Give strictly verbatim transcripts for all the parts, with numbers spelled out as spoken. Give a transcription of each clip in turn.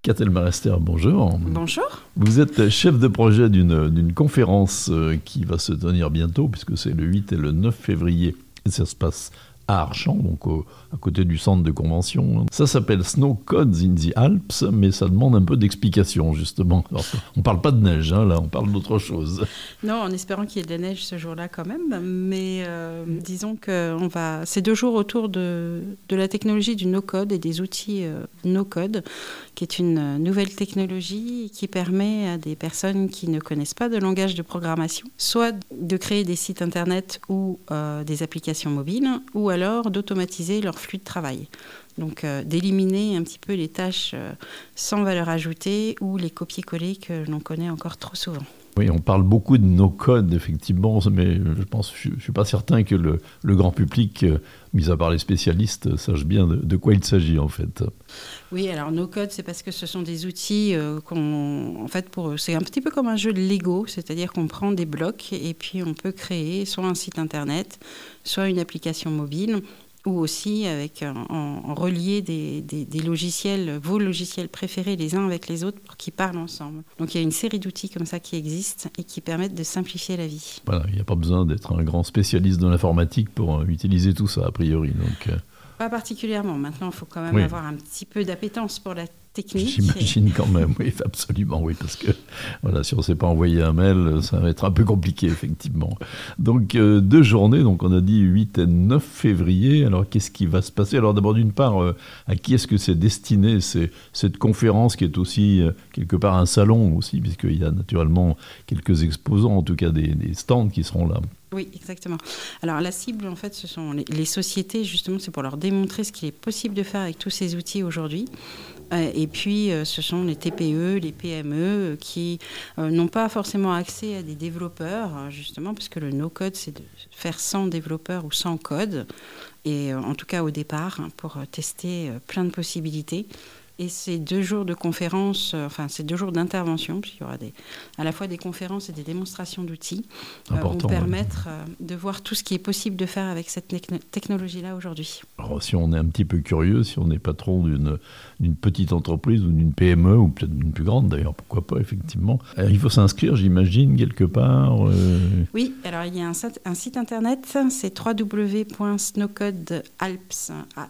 Catel Marester, bonjour. Bonjour. Vous êtes chef de projet d'une, d'une conférence qui va se tenir bientôt, puisque c'est le huit et le neuf février, et ça se passe à Archamps, donc au, à côté du centre de convention. Ça s'appelle Snow Codes in the Alps, mais ça demande un peu d'explication, justement. Alors, on ne parle pas de neige, hein, là, on parle d'autre chose. Non, en espérant qu'il y ait de la neige ce jour-là quand même, mais euh, disons que on va... c'est deux jours autour de, de la technologie du no-code et des outils euh, no-code, qui est une nouvelle technologie qui permet à des personnes qui ne connaissent pas de langage de programmation, soit de créer des sites internet ou euh, des applications mobiles, ou alors d'automatiser leur flux de travail. Donc euh, d'éliminer un petit peu les tâches euh, sans valeur ajoutée ou les copier-coller que l'on connaît encore trop souvent. Oui, on parle beaucoup de no-code, effectivement, mais je pense, je ne suis pas certain que le, le grand public, euh, mis à part les spécialistes, sache bien de, de quoi il s'agit, en fait. Oui, alors no-code, c'est parce que ce sont des outils euh, qu'on... En fait, pour, c'est un petit peu comme un jeu de Lego, c'est-à-dire qu'on prend des blocs et puis on peut créer soit un site internet, soit une application mobile, ou aussi avec, en, en relier des, des, des logiciels, vos logiciels préférés les uns avec les autres pour qu'ils parlent ensemble. Donc il y a une série d'outils comme ça qui existent et qui permettent de simplifier la vie. Voilà, il n'y a pas besoin d'être un grand spécialiste de l'informatique pour euh, utiliser tout ça, a priori. Donc, euh... Pas particulièrement. Maintenant, il faut quand même oui. avoir un petit peu d'appétence pour la technique. J'imagine quand même, oui, absolument, oui, parce que voilà, si on ne sait pas envoyer un mail, ça va être un peu compliqué, effectivement. Donc, euh, deux journées, donc on a dit huit et neuf février. Alors, qu'est-ce qui va se passer? Alors, d'abord, d'une part, euh, à qui est-ce que c'est destiné, c'est, cette conférence qui est aussi, euh, quelque part, un salon aussi, puisqu'il y a naturellement quelques exposants, en tout cas des, des stands qui seront là. Oui, exactement. Alors la cible, en fait, ce sont les, les sociétés, justement, c'est pour leur démontrer ce qu'il est possible de faire avec tous ces outils aujourd'hui. Euh, et puis, euh, ce sont les T P E, les P M E, euh, qui euh, n'ont pas forcément accès à des développeurs, euh, justement, parce que le no-code, c'est de faire sans développeur ou sans code, et euh, en tout cas au départ, hein, pour euh, tester euh, plein de possibilités. Et ces deux jours de conférences, euh, enfin ces deux jours d'intervention, puisqu'il y aura des, à la fois des conférences et des démonstrations d'outils, euh, vont permettre euh, de voir tout ce qui est possible de faire avec cette ne- technologie-là aujourd'hui. Alors, si on est un petit peu curieux, si on est patron d'une, d'une petite entreprise ou d'une P M E, ou peut-être d'une plus grande d'ailleurs, pourquoi pas, effectivement, alors, il faut s'inscrire, j'imagine, quelque part euh... Oui, alors il y a un, un site internet, c'est w w w point snowcode alps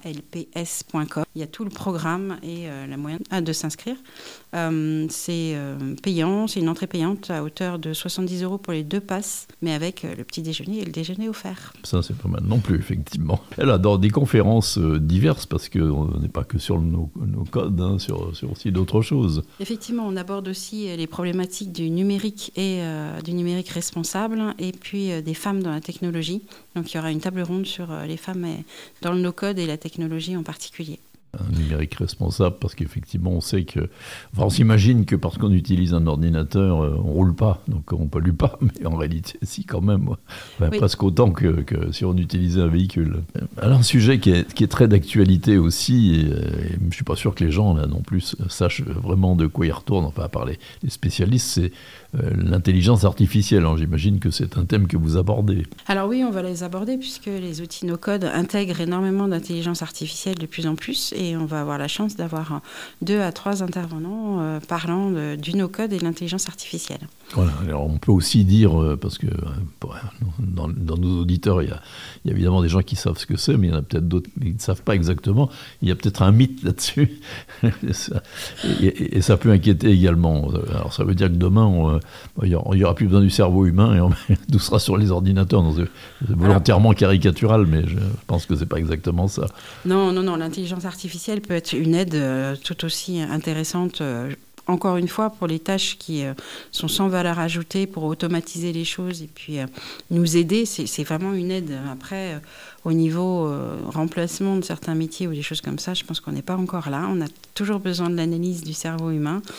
point com. Il y a tout le programme et euh, la moyen de s'inscrire. Euh, c'est euh, payant, c'est une entrée payante à hauteur de soixante-dix euros pour les deux passes, mais avec euh, le petit déjeuner et le déjeuner offert. Ça, c'est pas mal non plus, effectivement. Elle a dans des conférences euh, diverses, parce qu'on n'est pas que sur le no, no code, hein, sur, sur aussi d'autres choses. Effectivement, on aborde aussi les problématiques du numérique et euh, du numérique responsable, et puis euh, des femmes dans la technologie. Donc il y aura une table ronde sur euh, les femmes dans le no-code et la technologie en particulier. Un numérique responsable, parce qu'effectivement, on sait que... Enfin, on s'imagine que parce qu'on utilise un ordinateur, euh, on ne roule pas, donc on ne pollue pas, mais en réalité, si, quand même. Enfin, oui. Presque autant que, que si on utilisait un véhicule. Alors, un sujet qui est, qui est très d'actualité aussi, et, et je ne suis pas sûr que les gens, là, non plus, sachent vraiment de quoi ils retournent, enfin, à part les, les spécialistes, c'est euh, l'intelligence artificielle. Alors, j'imagine que c'est un thème que vous abordez. Alors oui, on va les aborder, puisque les outils no-code intègrent énormément d'intelligence artificielle de plus en plus, et Et on va avoir la chance d'avoir deux à trois intervenants euh, parlant de, du no-code et de l'intelligence artificielle. Voilà, alors on peut aussi dire, euh, parce que euh, dans, dans nos auditeurs, il y, a, il y a évidemment des gens qui savent ce que c'est, mais il y en a peut-être d'autres qui ne savent pas exactement. Il y a peut-être un mythe là-dessus, et, ça, et, et ça peut inquiéter également. Alors ça veut dire que demain, on, il n'y aura plus besoin du cerveau humain, et on, tout sera sur les ordinateurs. Donc c'est, c'est volontairement caricatural, mais je pense que ce n'est pas exactement ça. Non, non, non, l'intelligence artificielle peut être une aide euh, tout aussi intéressante, euh, encore une fois, pour les tâches qui euh, sont sans valeur ajoutée, pour automatiser les choses et puis euh, nous aider. C'est, c'est vraiment une aide. Après, euh, au niveau euh, remplacement de certains métiers ou des choses comme ça, je pense qu'on n'est pas encore là. On a toujours besoin de l'analyse du cerveau humain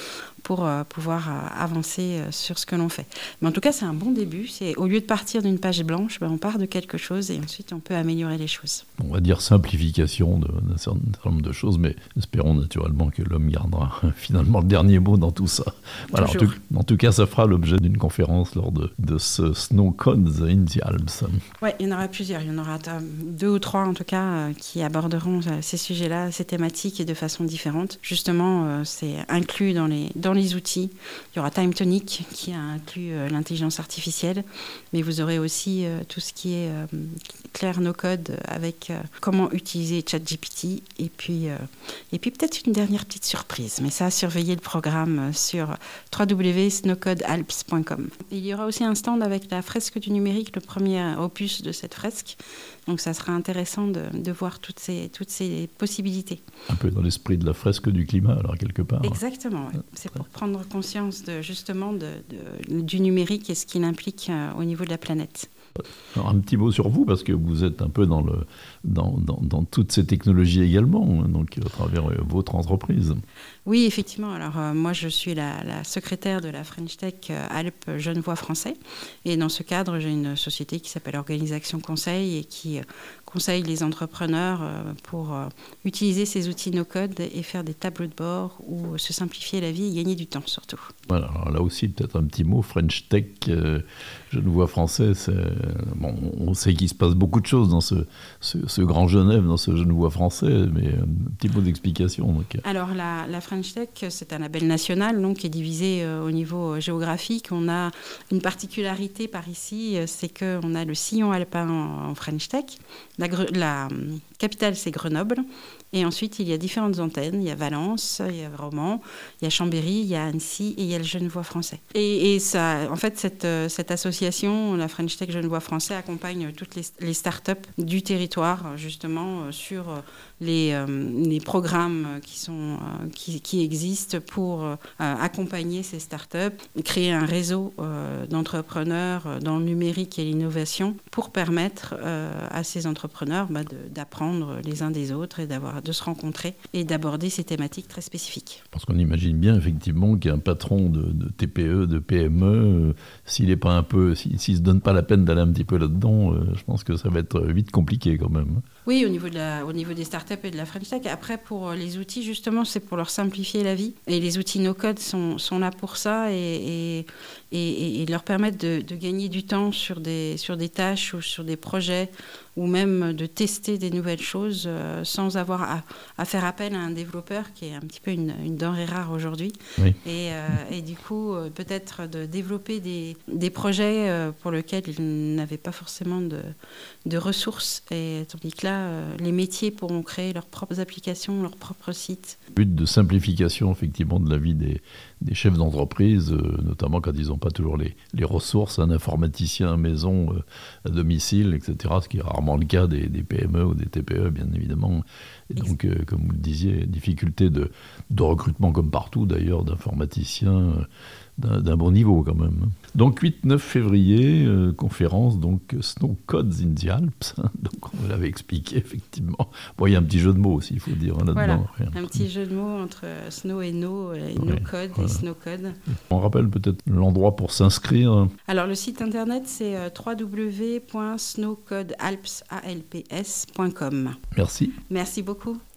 pour euh, pouvoir euh, avancer euh, sur ce que l'on fait. Mais en tout cas, c'est un bon début. C'est, au lieu de partir d'une page blanche, ben, on part de quelque chose et ensuite on peut améliorer les choses. On va dire simplification de, d'un certain nombre de choses, mais espérons naturellement que l'homme gardera finalement le dernier mot dans tout ça. Voilà, en, tout, en tout cas, ça fera l'objet d'une conférence lors de, de ce Snowcodes in the Alps. Oui, il y en aura plusieurs. Il y en aura deux ou trois en tout cas euh, qui aborderont euh, ces sujets-là, ces thématiques et de façon différente. Justement, euh, c'est inclus dans les, dans les outils. Il y aura TimeTonic qui a inclus euh, l'intelligence artificielle, mais vous aurez aussi euh, tout ce qui est euh, clair no code avec euh, comment utiliser ChatGPT et puis, euh, et puis peut-être une dernière petite surprise, mais ça, surveillez le programme sur w w w point snowcode alps point com. Il y aura aussi un stand avec la fresque du numérique, le premier opus de cette fresque. Donc ça sera intéressant de, de voir toutes ces, toutes ces possibilités. Un peu dans l'esprit de la fresque du climat, alors quelque part. Exactement, ouais. C'est pour prendre conscience de, justement de, de, du numérique et ce qu'il implique euh, au niveau de la planète. Alors un petit mot sur vous, parce que vous êtes un peu dans, le, dans, dans, dans toutes ces technologies également, donc à travers votre entreprise. Oui, effectivement. Alors euh, moi, je suis la, la secrétaire de la French Tech euh, Alpes Genevois Français. Et dans ce cadre, j'ai une société qui s'appelle Organisation Conseil et qui euh, conseille les entrepreneurs euh, pour euh, utiliser ces outils no-code et faire des tableaux de bord ou se simplifier la vie et gagner du temps surtout. Voilà, alors là aussi, peut-être un petit mot, French Tech euh, Genevois Français, c'est, bon, on sait qu'il se passe beaucoup de choses dans ce, ce, ce grand Genève, dans ce Genevois français, mais un petit mot d'explication. Donc. Alors la, la French Tech, c'est un label national donc, qui est divisé euh, au niveau géographique. On a une particularité par ici, c'est qu'on a le sillon alpin en, en French Tech. La, la capitale, c'est Grenoble. Et ensuite, il y a différentes antennes. Il y a Valence, il y a Romans, il y a Chambéry, il y a Annecy et il y a le Genevois français. Et, et ça, en fait, cette, cette association, la French Tech Genevois français, accompagne toutes les, les start-up du territoire, justement, sur les, euh, les programmes qui, sont, euh, qui, qui existent pour euh, accompagner ces start-up, créer un réseau euh, d'entrepreneurs dans le numérique et l'innovation pour permettre euh, à ces entrepreneurs bah, de, d'apprendre les uns des autres et d'avoir de se rencontrer et d'aborder ces thématiques très spécifiques. Parce qu'on imagine bien effectivement qu'un patron de, de T P E, de P M E, euh, s'il est pas un peu, s'il ne se donne pas la peine d'aller un petit peu là-dedans, euh, je pense que ça va être vite compliqué quand même. Oui, au niveau, de la, au niveau des startups et de la French Tech. Après, pour les outils, justement, c'est pour leur simplifier la vie. Et les outils no-code sont, sont là pour ça et, et, et, et leur permettre de, de gagner du temps sur des, sur des tâches ou sur des projets ou même de tester des nouvelles choses euh, sans avoir à, à faire appel à un développeur qui est un petit peu une, une denrée rare aujourd'hui. Oui. Et, euh, et du coup, euh, peut-être de développer des, des projets euh, pour lesquels ils n'avaient pas forcément de, de ressources. Et tandis que là, euh, les métiers pourront créer leurs propres applications, leurs propres sites. But de simplification, effectivement, de la vie des, des chefs d'entreprise, euh, notamment quand ils n'ont pas toujours les, les ressources, un informaticien à maison, euh, à domicile, et cetera, ce qui est rarement le cas des, des P M E ou des T P E, bien évidemment. Et donc, euh, comme vous le disiez, difficulté de, de recrutement, comme partout d'ailleurs, d'informaticiens euh, d'un, d'un bon niveau quand même. Donc, huit neuf février, euh, conférence, donc Snowcodes in the Alps. Donc, on l'avait expliqué, effectivement. Bon, il y a un petit jeu de mots aussi, il faut dire, hein, là-dedans. Voilà, un petit jeu de mots entre Snow et No, et ouais, No-Code voilà. Et Snowcode. On rappelle peut-être l'endroit pour s'inscrire. Alors, le site internet, c'est w w w point snowcode alps point com. Merci. Merci beaucoup.